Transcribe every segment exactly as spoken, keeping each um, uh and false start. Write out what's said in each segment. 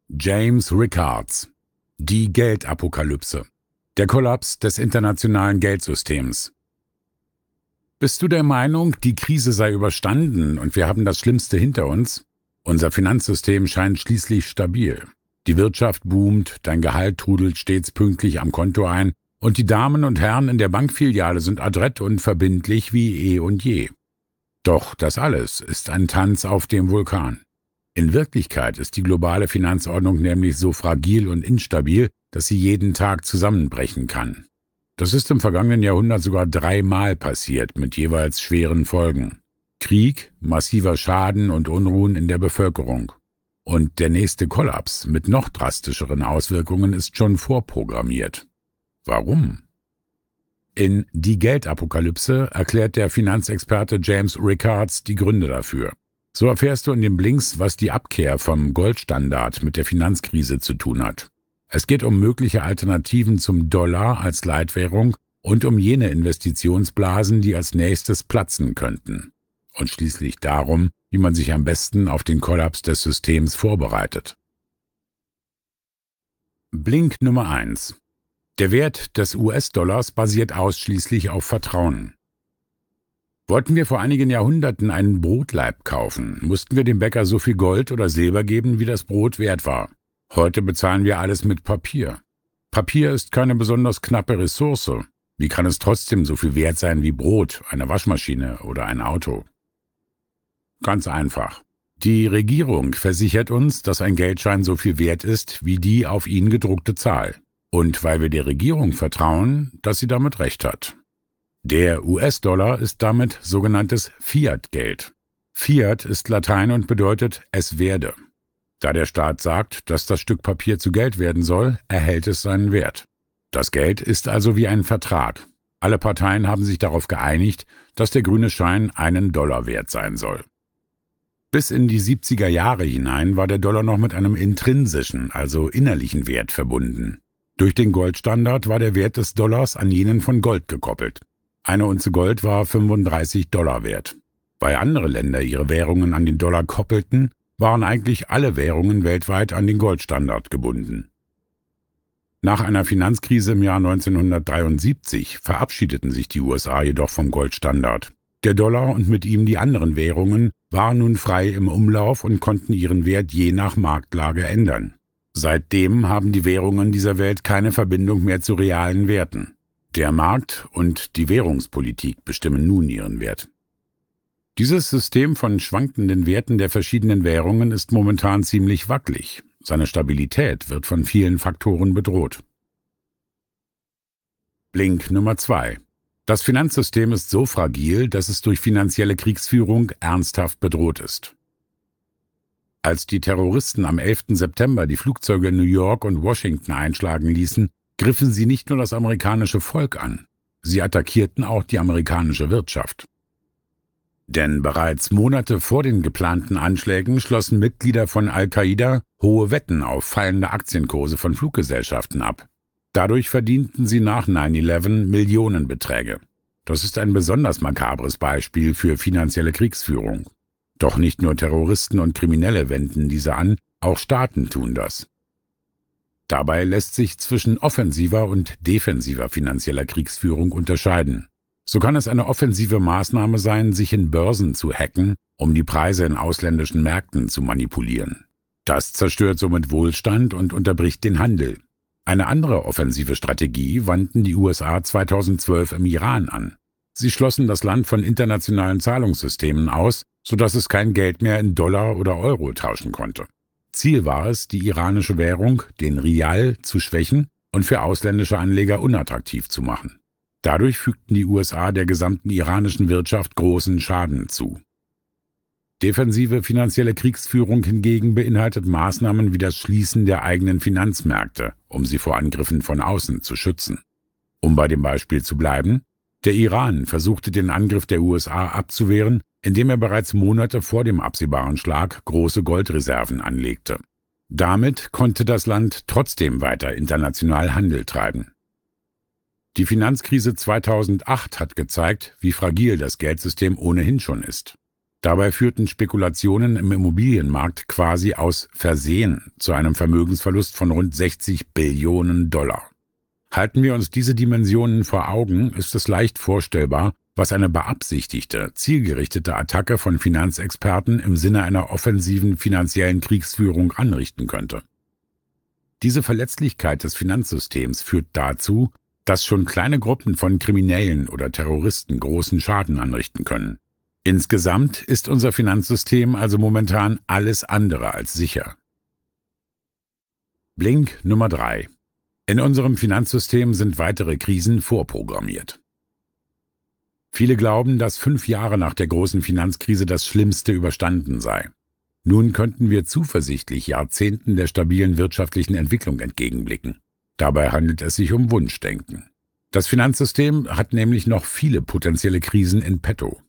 James Rickards. Die Geldapokalypse. Der Kollaps des internationalen Geldsystems. Bist du der Meinung, die Krise sei überstanden und wir haben das Schlimmste hinter uns? Unser Finanzsystem scheint schließlich stabil. Die Wirtschaft boomt, dein Gehalt trudelt stets pünktlich am Konto ein und die Damen und Herren in der Bankfiliale sind adrett und verbindlich wie eh und je. Doch das alles ist ein Tanz auf dem Vulkan. In Wirklichkeit ist die globale Finanzordnung nämlich so fragil und instabil, dass sie jeden Tag zusammenbrechen kann. Das ist im vergangenen Jahrhundert sogar dreimal passiert, mit jeweils schweren Folgen. Krieg, massiver Schaden und Unruhen in der Bevölkerung. Und der nächste Kollaps mit noch drastischeren Auswirkungen ist schon vorprogrammiert. Warum? In Die Geldapokalypse erklärt der Finanzexperte James Rickards die Gründe dafür. So erfährst du in den Blinks, was die Abkehr vom Goldstandard mit der Finanzkrise zu tun hat. Es geht um mögliche Alternativen zum Dollar als Leitwährung und um jene Investitionsblasen, die als nächstes platzen könnten. Und schließlich darum, wie man sich am besten auf den Kollaps des Systems vorbereitet. Blink Nummer eins. Der Wert des U S-Dollars basiert ausschließlich auf Vertrauen. Wollten wir vor einigen Jahrhunderten einen Brotlaib kaufen, mussten wir dem Bäcker so viel Gold oder Silber geben, wie das Brot wert war. Heute bezahlen wir alles mit Papier. Papier ist keine besonders knappe Ressource. Wie kann es trotzdem so viel wert sein wie Brot, eine Waschmaschine oder ein Auto? Ganz einfach. Die Regierung versichert uns, dass ein Geldschein so viel wert ist wie die auf ihn gedruckte Zahl. Und weil wir der Regierung vertrauen, dass sie damit recht hat. Der U S-Dollar ist damit sogenanntes Fiat-Geld. Fiat ist Latein und bedeutet es werde. Da der Staat sagt, dass das Stück Papier zu Geld werden soll, erhält es seinen Wert. Das Geld ist also wie ein Vertrag. Alle Parteien haben sich darauf geeinigt, dass der grüne Schein einen Dollar wert sein soll. Bis in die siebziger Jahre hinein war der Dollar noch mit einem intrinsischen, also innerlichen Wert verbunden. Durch den Goldstandard war der Wert des Dollars an jenen von Gold gekoppelt. Eine Unze Gold war fünfunddreißig Dollar wert. Weil andere Länder ihre Währungen an den Dollar koppelten, waren eigentlich alle Währungen weltweit an den Goldstandard gebunden. Nach einer Finanzkrise im Jahr neunzehnhundertdreiundsiebzig verabschiedeten sich die U S A jedoch vom Goldstandard. Der Dollar und mit ihm die anderen Währungen waren nun frei im Umlauf und konnten ihren Wert je nach Marktlage ändern. Seitdem haben die Währungen dieser Welt keine Verbindung mehr zu realen Werten. Der Markt und die Währungspolitik bestimmen nun ihren Wert. Dieses System von schwankenden Werten der verschiedenen Währungen ist momentan ziemlich wackelig. Seine Stabilität wird von vielen Faktoren bedroht. Blink Nummer zwei. Das Finanzsystem ist so fragil, dass es durch finanzielle Kriegsführung ernsthaft bedroht ist. Als die Terroristen am elften September die Flugzeuge in New York und Washington einschlagen ließen, griffen sie nicht nur das amerikanische Volk an, sie attackierten auch die amerikanische Wirtschaft. Denn bereits Monate vor den geplanten Anschlägen schlossen Mitglieder von Al-Qaida hohe Wetten auf fallende Aktienkurse von Fluggesellschaften ab. Dadurch verdienten sie nach neun elf Millionenbeträge. Das ist ein besonders makabres Beispiel für finanzielle Kriegsführung. Doch nicht nur Terroristen und Kriminelle wenden diese an, auch Staaten tun das. Dabei lässt sich zwischen offensiver und defensiver finanzieller Kriegsführung unterscheiden. So kann es eine offensive Maßnahme sein, sich in Börsen zu hacken, um die Preise in ausländischen Märkten zu manipulieren. Das zerstört somit Wohlstand und unterbricht den Handel. Eine andere offensive Strategie wandten die U S A zweitausendzwölf im Iran an. Sie schlossen das Land von internationalen Zahlungssystemen aus, sodass es kein Geld mehr in Dollar oder Euro tauschen konnte. Ziel war es, die iranische Währung, den Rial, zu schwächen und für ausländische Anleger unattraktiv zu machen. Dadurch fügten die U S A der gesamten iranischen Wirtschaft großen Schaden zu. Defensive finanzielle Kriegsführung hingegen beinhaltet Maßnahmen wie das Schließen der eigenen Finanzmärkte, um sie vor Angriffen von außen zu schützen. Um bei dem Beispiel zu bleiben, der Iran versuchte den Angriff der U S A abzuwehren, indem er bereits Monate vor dem absehbaren Schlag große Goldreserven anlegte. Damit konnte das Land trotzdem weiter international Handel treiben. Die Finanzkrise zweitausendacht hat gezeigt, wie fragil das Geldsystem ohnehin schon ist. Dabei führten Spekulationen im Immobilienmarkt quasi aus Versehen zu einem Vermögensverlust von rund sechzig Billionen Dollar. Halten wir uns diese Dimensionen vor Augen, ist es leicht vorstellbar, was eine beabsichtigte, zielgerichtete Attacke von Finanzexperten im Sinne einer offensiven finanziellen Kriegsführung anrichten könnte. Diese Verletzlichkeit des Finanzsystems führt dazu, dass schon kleine Gruppen von Kriminellen oder Terroristen großen Schaden anrichten können. Insgesamt ist unser Finanzsystem also momentan alles andere als sicher. Blink Nummer drei. In unserem Finanzsystem sind weitere Krisen vorprogrammiert. Viele glauben, dass fünf Jahre nach der großen Finanzkrise das Schlimmste überstanden sei. Nun könnten wir zuversichtlich Jahrzehnten der stabilen wirtschaftlichen Entwicklung entgegenblicken. Dabei handelt es sich um Wunschdenken. Das Finanzsystem hat nämlich noch viele potenzielle Krisen in petto.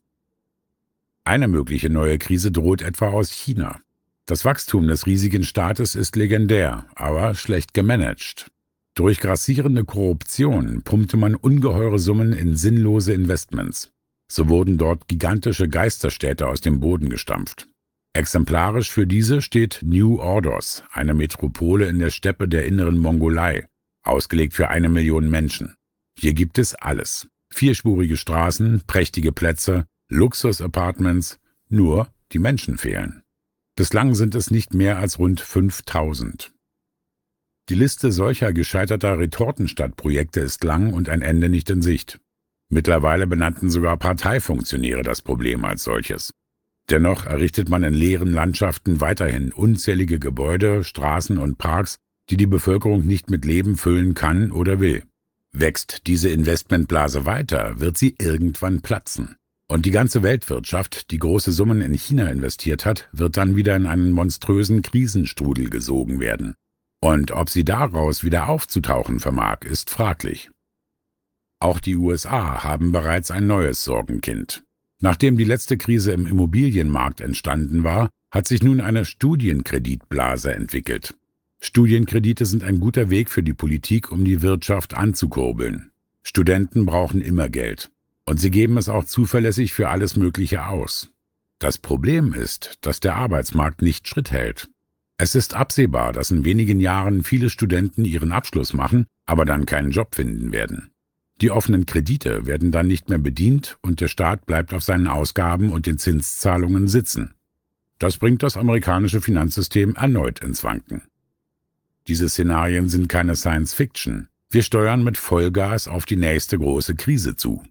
Eine mögliche neue Krise droht etwa aus China. Das Wachstum des riesigen Staates ist legendär, aber schlecht gemanagt. Durch grassierende Korruption pumpte man ungeheure Summen in sinnlose Investments. So wurden dort gigantische Geisterstädte aus dem Boden gestampft. Exemplarisch für diese steht New Ordos, eine Metropole in der Steppe der inneren Mongolei, ausgelegt für eine Million Menschen. Hier gibt es alles. Vierspurige Straßen, prächtige Plätze, Luxus-Apartments, nur die Menschen fehlen. Bislang sind es nicht mehr als rund fünftausend. Die Liste solcher gescheiterter Retortenstadtprojekte ist lang und ein Ende nicht in Sicht. Mittlerweile benannten sogar Parteifunktionäre das Problem als solches. Dennoch errichtet man in leeren Landschaften weiterhin unzählige Gebäude, Straßen und Parks, die die Bevölkerung nicht mit Leben füllen kann oder will. Wächst diese Investmentblase weiter, wird sie irgendwann platzen. Und die ganze Weltwirtschaft, die große Summen in China investiert hat, wird dann wieder in einen monströsen Krisenstrudel gesogen werden. Und ob sie daraus wieder aufzutauchen vermag, ist fraglich. Auch die U S A haben bereits ein neues Sorgenkind. Nachdem die letzte Krise im Immobilienmarkt entstanden war, hat sich nun eine Studienkreditblase entwickelt. Studienkredite sind ein guter Weg für die Politik, um die Wirtschaft anzukurbeln. Studenten brauchen immer Geld. Und sie geben es auch zuverlässig für alles Mögliche aus. Das Problem ist, dass der Arbeitsmarkt nicht Schritt hält. Es ist absehbar, dass in wenigen Jahren viele Studenten ihren Abschluss machen, aber dann keinen Job finden werden. Die offenen Kredite werden dann nicht mehr bedient und der Staat bleibt auf seinen Ausgaben und den Zinszahlungen sitzen. Das bringt das amerikanische Finanzsystem erneut ins Wanken. Diese Szenarien sind keine Science Fiction. Wir steuern mit Vollgas auf die nächste große Krise zu.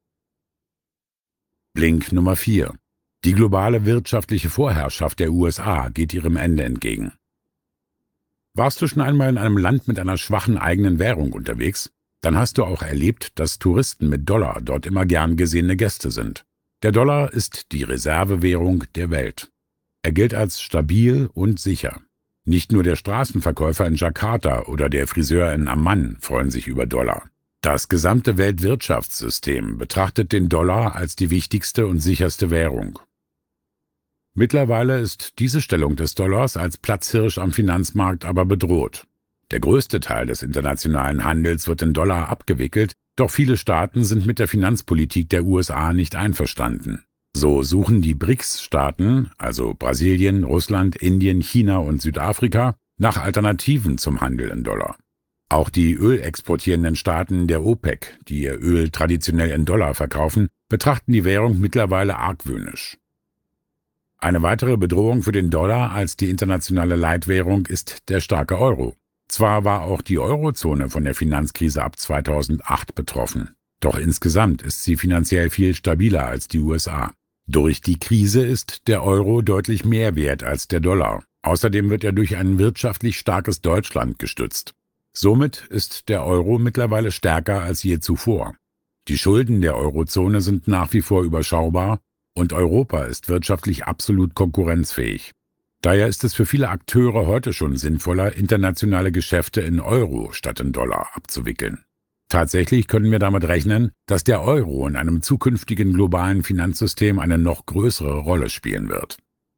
Blink Nummer vier. Die globale wirtschaftliche Vorherrschaft der U S A geht ihrem Ende entgegen. Warst du schon einmal in einem Land mit einer schwachen eigenen Währung unterwegs? Dann hast du auch erlebt, dass Touristen mit Dollar dort immer gern gesehene Gäste sind. Der Dollar ist die Reservewährung der Welt. Er gilt als stabil und sicher. Nicht nur der Straßenverkäufer in Jakarta oder der Friseur in Amman freuen sich über Dollar. Das gesamte Weltwirtschaftssystem betrachtet den Dollar als die wichtigste und sicherste Währung. Mittlerweile ist diese Stellung des Dollars als Platzhirsch am Finanzmarkt aber bedroht. Der größte Teil des internationalen Handels wird in Dollar abgewickelt, doch viele Staaten sind mit der Finanzpolitik der U S A nicht einverstanden. So suchen die B R I C S-Staaten, also Brasilien, Russland, Indien, China und Südafrika, nach Alternativen zum Handel in Dollar. Auch die ölexportierenden Staaten der OPEC, die ihr Öl traditionell in Dollar verkaufen, betrachten die Währung mittlerweile argwöhnisch. Eine weitere Bedrohung für den Dollar als die internationale Leitwährung ist der starke Euro. Zwar war auch die Eurozone von der Finanzkrise ab zweitausendacht betroffen, doch insgesamt ist sie finanziell viel stabiler als die U S A. Durch die Krise ist der Euro deutlich mehr wert als der Dollar. Außerdem wird er durch ein wirtschaftlich starkes Deutschland gestützt. Somit ist der Euro mittlerweile stärker als je zuvor. Die Schulden der Eurozone sind nach wie vor überschaubar und Europa ist wirtschaftlich absolut konkurrenzfähig. Daher ist es für viele Akteure heute schon sinnvoller, internationale Geschäfte in Euro statt in Dollar abzuwickeln. Tatsächlich können wir damit rechnen, dass der Euro in einem zukünftigen globalen Finanzsystem eine noch größere Rolle spielen wird.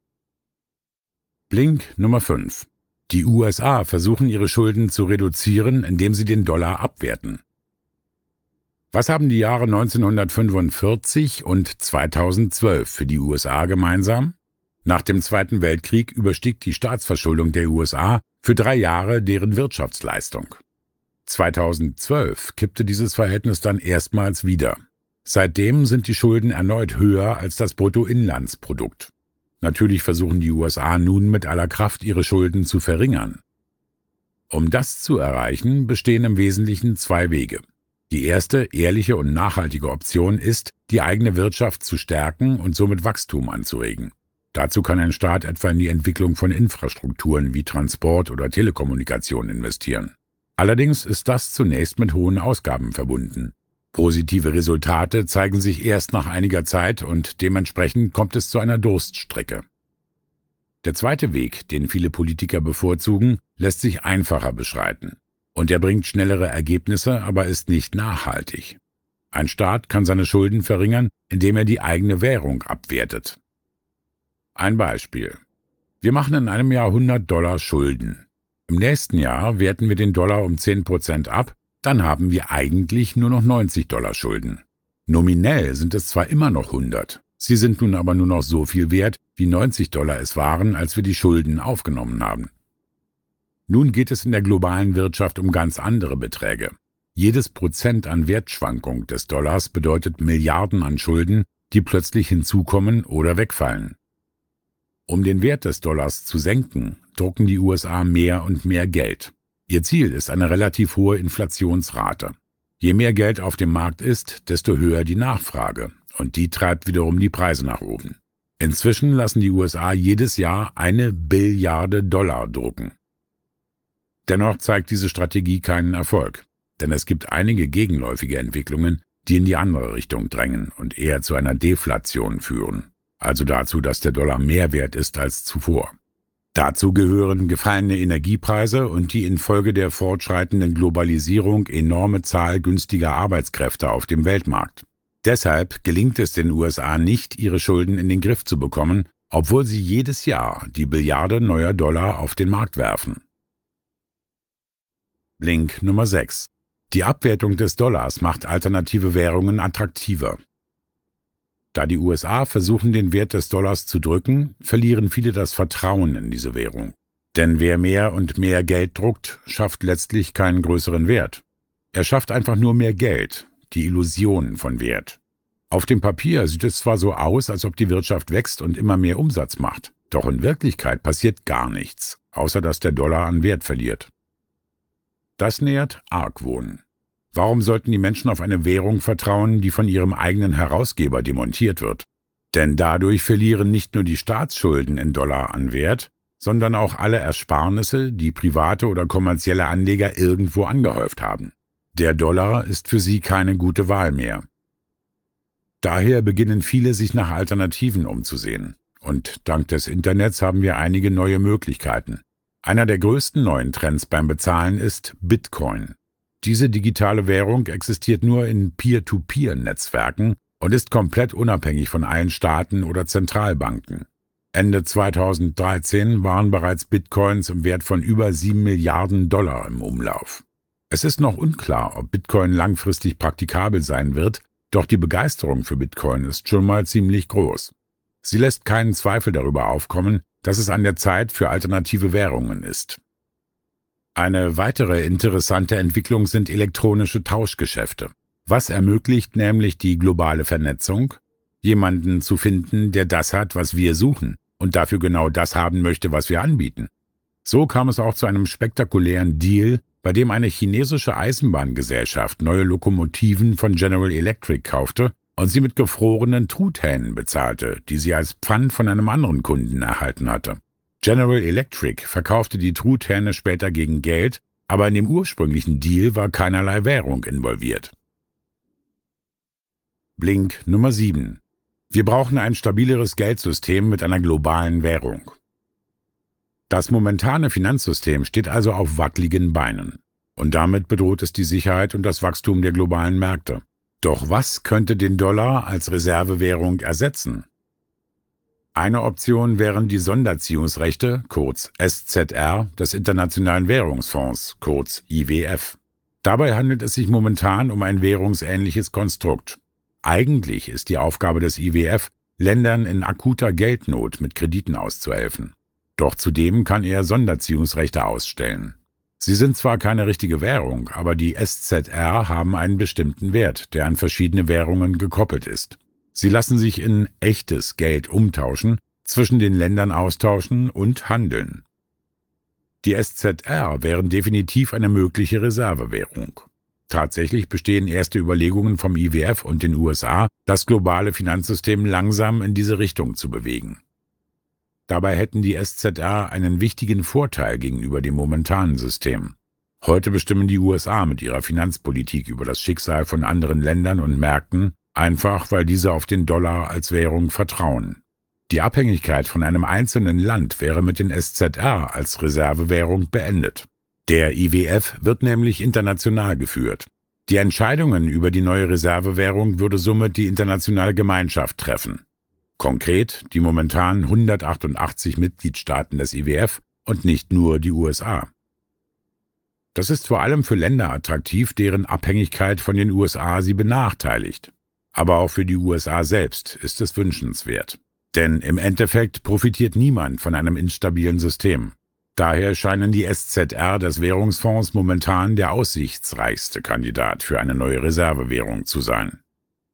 Blink Nummer fünf. Die U S A versuchen ihre Schulden zu reduzieren, indem sie den Dollar abwerten. Was haben die Jahre neunzehnhundertfünfundvierzig und zweitausendzwölf für die U S A gemeinsam? Nach dem Zweiten Weltkrieg überstieg die Staatsverschuldung der U S A für drei Jahre deren Wirtschaftsleistung. zweitausendzwölf kippte dieses Verhältnis dann erstmals wieder. Seitdem sind die Schulden erneut höher als das Bruttoinlandsprodukt. Natürlich versuchen die U S A nun mit aller Kraft, ihre Schulden zu verringern. Um das zu erreichen, bestehen im Wesentlichen zwei Wege. Die erste, ehrliche und nachhaltige Option ist, die eigene Wirtschaft zu stärken und somit Wachstum anzuregen. Dazu kann ein Staat etwa in die Entwicklung von Infrastrukturen wie Transport oder Telekommunikation investieren. Allerdings ist das zunächst mit hohen Ausgaben verbunden. Positive Resultate zeigen sich erst nach einiger Zeit und dementsprechend kommt es zu einer Durststrecke. Der zweite Weg, den viele Politiker bevorzugen, lässt sich einfacher beschreiten. Und er bringt schnellere Ergebnisse, aber ist nicht nachhaltig. Ein Staat kann seine Schulden verringern, indem er die eigene Währung abwertet. Ein Beispiel. Wir machen in einem Jahr hundert Dollar Schulden. Im nächsten Jahr werten wir den Dollar um zehn Prozent ab, dann haben wir eigentlich nur noch neunzig Dollar Schulden. Nominell sind es zwar immer noch hundert, sie sind nun aber nur noch so viel wert, wie neunzig Dollar es waren, als wir die Schulden aufgenommen haben. Nun geht es in der globalen Wirtschaft um ganz andere Beträge. Jedes Prozent an Wertschwankung des Dollars bedeutet Milliarden an Schulden, die plötzlich hinzukommen oder wegfallen. Um den Wert des Dollars zu senken, drucken die U S A mehr und mehr Geld. Ihr Ziel ist eine relativ hohe Inflationsrate. Je mehr Geld auf dem Markt ist, desto höher die Nachfrage, und die treibt wiederum die Preise nach oben. Inzwischen lassen die U S A jedes Jahr eine Billiarde Dollar drucken. Dennoch zeigt diese Strategie keinen Erfolg, denn es gibt einige gegenläufige Entwicklungen, die in die andere Richtung drängen und eher zu einer Deflation führen, also dazu, dass der Dollar mehr wert ist als zuvor. Dazu gehören gefallene Energiepreise und die infolge der fortschreitenden Globalisierung enorme Zahl günstiger Arbeitskräfte auf dem Weltmarkt. Deshalb gelingt es den U S A nicht, ihre Schulden in den Griff zu bekommen, obwohl sie jedes Jahr die Billiarde neuer Dollar auf den Markt werfen. Link Nummer sechs. Die Abwertung des Dollars macht alternative Währungen attraktiver. Da die U S A versuchen, den Wert des Dollars zu drücken, verlieren viele das Vertrauen in diese Währung. Denn wer mehr und mehr Geld druckt, schafft letztlich keinen größeren Wert. Er schafft einfach nur mehr Geld, die Illusion von Wert. Auf dem Papier sieht es zwar so aus, als ob die Wirtschaft wächst und immer mehr Umsatz macht, doch in Wirklichkeit passiert gar nichts, außer dass der Dollar an Wert verliert. Das nährt Argwohn. Warum sollten die Menschen auf eine Währung vertrauen, die von ihrem eigenen Herausgeber demontiert wird? Denn dadurch verlieren nicht nur die Staatsschulden in Dollar an Wert, sondern auch alle Ersparnisse, die private oder kommerzielle Anleger irgendwo angehäuft haben. Der Dollar ist für sie keine gute Wahl mehr. Daher beginnen viele, sich nach Alternativen umzusehen. Und dank des Internets haben wir einige neue Möglichkeiten. Einer der größten neuen Trends beim Bezahlen ist Bitcoin. Diese digitale Währung existiert nur in Peer-to-Peer-Netzwerken und ist komplett unabhängig von allen Staaten oder Zentralbanken. Ende zweitausenddreizehn waren bereits Bitcoins im Wert von über sieben Milliarden Dollar im Umlauf. Es ist noch unklar, ob Bitcoin langfristig praktikabel sein wird, doch die Begeisterung für Bitcoin ist schon mal ziemlich groß. Sie lässt keinen Zweifel darüber aufkommen, dass es an der Zeit für alternative Währungen ist. Eine weitere interessante Entwicklung sind elektronische Tauschgeschäfte. Was ermöglicht nämlich die globale Vernetzung? Jemanden zu finden, der das hat, was wir suchen und dafür genau das haben möchte, was wir anbieten. So kam es auch zu einem spektakulären Deal, bei dem eine chinesische Eisenbahngesellschaft neue Lokomotiven von General Electric kaufte und sie mit gefrorenen Truthähnen bezahlte, die sie als Pfand von einem anderen Kunden erhalten hatte. General Electric verkaufte die Truthähne später gegen Geld, aber in dem ursprünglichen Deal war keinerlei Währung involviert. Blink Nummer sieben. Wir brauchen ein stabileres Geldsystem mit einer globalen Währung. Das momentane Finanzsystem steht also auf wackeligen Beinen. Und damit bedroht es die Sicherheit und das Wachstum der globalen Märkte. Doch was könnte den Dollar als Reservewährung ersetzen? Eine Option wären die Sonderziehungsrechte, kurz S Z R, des Internationalen Währungsfonds, kurz I W F. Dabei handelt es sich momentan um ein währungsähnliches Konstrukt. Eigentlich ist die Aufgabe des I W F, Ländern in akuter Geldnot mit Krediten auszuhelfen. Doch zudem kann er Sonderziehungsrechte ausstellen. Sie sind zwar keine richtige Währung, aber die S Z R haben einen bestimmten Wert, der an verschiedene Währungen gekoppelt ist. Sie lassen sich in echtes Geld umtauschen, zwischen den Ländern austauschen und handeln. Die S Z R wären definitiv eine mögliche Reservewährung. Tatsächlich bestehen erste Überlegungen vom I W F und den U S A, das globale Finanzsystem langsam in diese Richtung zu bewegen. Dabei hätten die S Z R einen wichtigen Vorteil gegenüber dem momentanen System. Heute bestimmen die U S A mit ihrer Finanzpolitik über das Schicksal von anderen Ländern und Märkten, einfach weil diese auf den Dollar als Währung vertrauen. Die Abhängigkeit von einem einzelnen Land wäre mit den S Z R als Reservewährung beendet. Der I W F wird nämlich international geführt. Die Entscheidungen über die neue Reservewährung würde somit die internationale Gemeinschaft treffen. Konkret die momentan hundertachtundachtzig Mitgliedstaaten des I W F und nicht nur die U S A. Das ist vor allem für Länder attraktiv, deren Abhängigkeit von den U S A sie benachteiligt. Aber auch für die U S A selbst ist es wünschenswert. Denn im Endeffekt profitiert niemand von einem instabilen System. Daher scheinen die S Z R des Währungsfonds momentan der aussichtsreichste Kandidat für eine neue Reservewährung zu sein.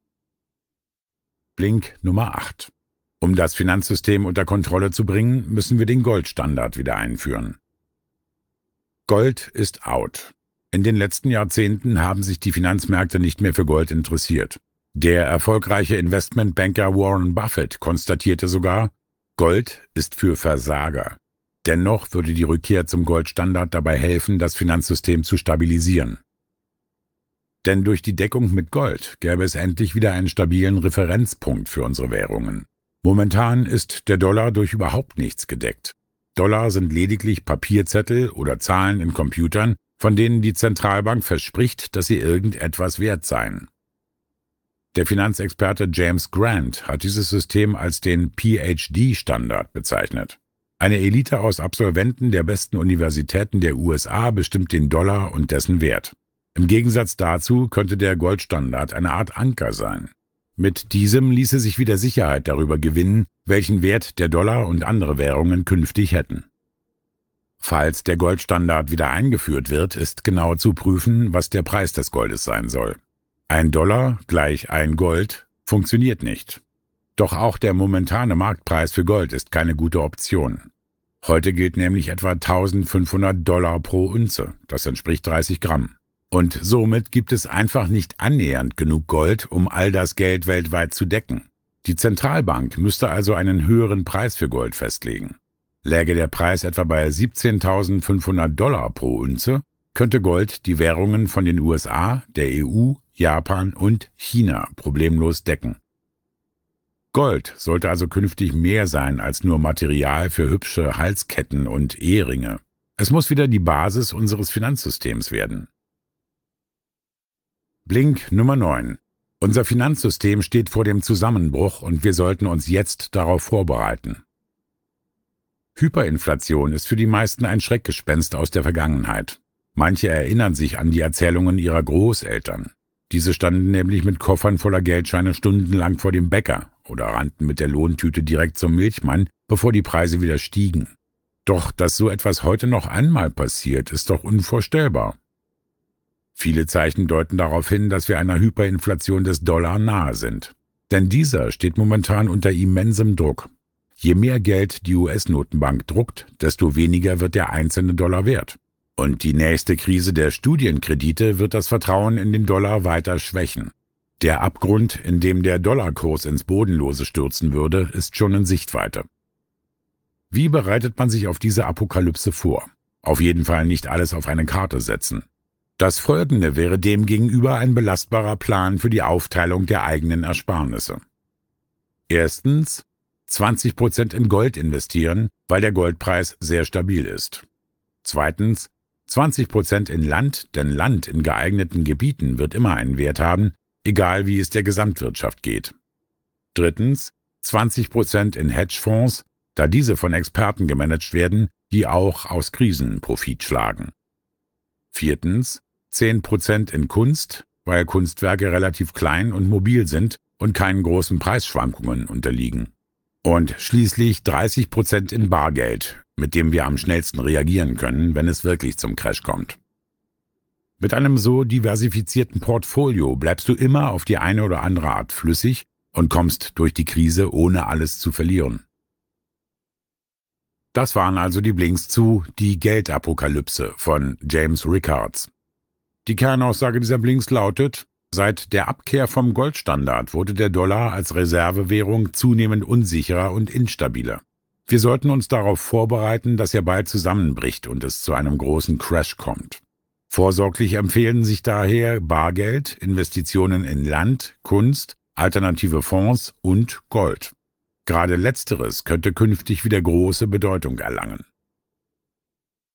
Blink Nummer acht. Um das Finanzsystem unter Kontrolle zu bringen, müssen wir den Goldstandard wieder einführen. Gold ist out. In den letzten Jahrzehnten haben sich die Finanzmärkte nicht mehr für Gold interessiert. Der erfolgreiche Investmentbanker Warren Buffett konstatierte sogar, Gold ist für Versager. Dennoch würde die Rückkehr zum Goldstandard dabei helfen, das Finanzsystem zu stabilisieren. Denn durch die Deckung mit Gold gäbe es endlich wieder einen stabilen Referenzpunkt für unsere Währungen. Momentan ist der Dollar durch überhaupt nichts gedeckt. Dollar sind lediglich Papierzettel oder Zahlen in Computern, von denen die Zentralbank verspricht, dass sie irgendetwas wert seien. Der Finanzexperte James Grant hat dieses System als den P H D-Standard bezeichnet. Eine Elite aus Absolventen der besten Universitäten der U S A bestimmt den Dollar und dessen Wert. Im Gegensatz dazu könnte der Goldstandard eine Art Anker sein. Mit diesem ließe sich wieder Sicherheit darüber gewinnen, welchen Wert der Dollar und andere Währungen künftig hätten. Falls der Goldstandard wieder eingeführt wird, ist genau zu prüfen, was der Preis des Goldes sein soll. Ein Dollar gleich ein Gold funktioniert nicht. Doch auch der momentane Marktpreis für Gold ist keine gute Option. Heute gilt nämlich etwa eintausendfünfhundert Dollar pro Unze, das entspricht dreißig Gramm. Und somit gibt es einfach nicht annähernd genug Gold, um all das Geld weltweit zu decken. Die Zentralbank müsste also einen höheren Preis für Gold festlegen. Läge der Preis etwa bei siebzehntausendfünfhundert Dollar pro Unze, könnte Gold die Währungen von den U S A, der E U, Japan und China problemlos decken. Gold sollte also künftig mehr sein als nur Material für hübsche Halsketten und Eheringe. Es muss wieder die Basis unseres Finanzsystems werden. Blink Nummer neun. Unser Finanzsystem steht vor dem Zusammenbruch und wir sollten uns jetzt darauf vorbereiten. Hyperinflation ist für die meisten ein Schreckgespenst aus der Vergangenheit. Manche erinnern sich an die Erzählungen ihrer Großeltern. Diese standen nämlich mit Koffern voller Geldscheine stundenlang vor dem Bäcker oder rannten mit der Lohntüte direkt zum Milchmann, bevor die Preise wieder stiegen. Doch dass so etwas heute noch einmal passiert, ist doch unvorstellbar. Viele Zeichen deuten darauf hin, dass wir einer Hyperinflation des Dollar nahe sind. Denn dieser steht momentan unter immensem Druck. Je mehr Geld die U S-Notenbank druckt, desto weniger wird der einzelne Dollar wert. Und die nächste Krise der Studienkredite wird das Vertrauen in den Dollar weiter schwächen. Der Abgrund, in dem der Dollarkurs ins Bodenlose stürzen würde, ist schon in Sichtweite. Wie bereitet man sich auf diese Apokalypse vor? Auf jeden Fall nicht alles auf eine Karte setzen. Das Folgende wäre demgegenüber ein belastbarer Plan für die Aufteilung der eigenen Ersparnisse. Erstens, zwanzig Prozent in Gold investieren, weil der Goldpreis sehr stabil ist. Zweitens, zwanzig Prozent in Land, denn Land in geeigneten Gebieten wird immer einen Wert haben, egal wie es der Gesamtwirtschaft geht. Drittens, zwanzig Prozent in Hedgefonds, da diese von Experten gemanagt werden, die auch aus Krisen Profit schlagen. Viertens, zehn Prozent in Kunst, weil Kunstwerke relativ klein und mobil sind und keinen großen Preisschwankungen unterliegen. Und schließlich dreißig Prozent in Bargeld, mit dem wir am schnellsten reagieren können, wenn es wirklich zum Crash kommt. Mit einem so diversifizierten Portfolio bleibst du immer auf die eine oder andere Art flüssig und kommst durch die Krise, ohne alles zu verlieren. Das waren also die Blinks zu Die Geldapokalypse von James Rickards. Die Kernaussage dieser Blinks lautet: Seit der Abkehr vom Goldstandard wurde der Dollar als Reservewährung zunehmend unsicherer und instabiler. Wir sollten uns darauf vorbereiten, dass er bald zusammenbricht und es zu einem großen Crash kommt. Vorsorglich empfehlen sich daher Bargeld, Investitionen in Land, Kunst, alternative Fonds und Gold. Gerade letzteres könnte künftig wieder große Bedeutung erlangen.